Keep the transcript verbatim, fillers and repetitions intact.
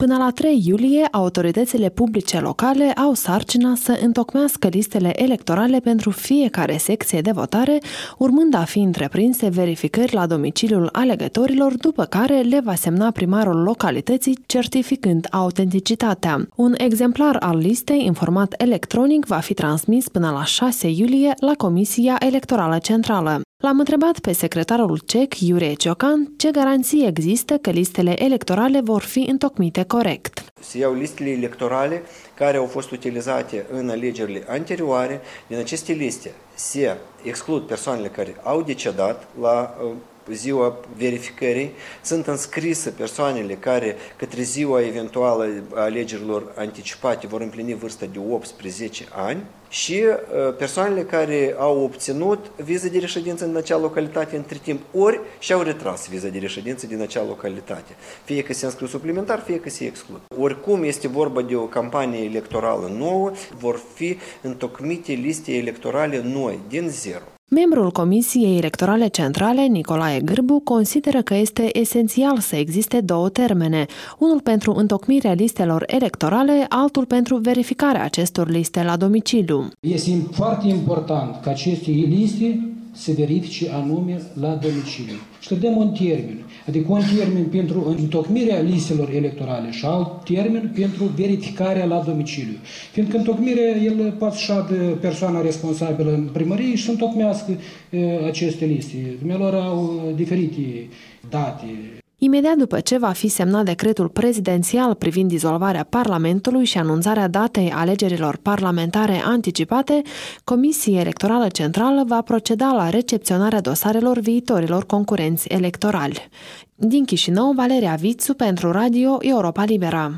Până la trei iulie, autoritățile publice locale au sarcina să întocmească listele electorale pentru fiecare secție de votare, urmând a fi întreprinse verificări la domiciliul alegătorilor, după care le va semna primarul localității, certificând autenticitatea. Un exemplar al listei în format electronic va fi transmis până la șase iulie la Comisia Electorală Centrală. L-am întrebat pe secretarul C E C, Iurie Ciocan, ce garanții există că listele electorale vor fi întocmite corect. Se iau listele electorale care au fost utilizate în alegerile anterioare. Din aceste liste se exclud persoanele care au decedat la ziua verificării, sunt înscrise persoanele care către ziua eventuală a alegerilor anticipate vor împlini vârsta de optsprezece ani și persoanele care au obținut viză de reședință în acea localitate între timp, ori și-au retras viza de reședință din acea localitate. Fie că se înscriu suplimentar, fie că se exclud. Oricum este vorba de o campanie electorală nouă, vor fi întocmite liste electorale noi, din zero. Membrul Comisiei Electorale Centrale, Nicolae Gârbu, consideră că este esențial să existe două termene, unul pentru întocmirea listelor electorale, altul pentru verificarea acestor liste la domiciliu. Este foarte important ca aceste liste se verifice anume la domiciliu. Și să dăm un termen, adică un termen pentru întocmirea listelor electorale și alt termen pentru verificarea la domiciliu. Fiindcă întocmirea, el poate șade persoana responsabilă în primărie și să întocmească e, aceste liste. Dumnealor au diferite date. Imediat după ce va fi semnat decretul prezidențial privind dizolvarea Parlamentului și anunțarea datei alegerilor parlamentare anticipate, Comisia Electorală Centrală va proceda la recepționarea dosarelor viitorilor concurenți electorali. Din Chișinău, Valeria Vițu pentru Radio Europa Liberă.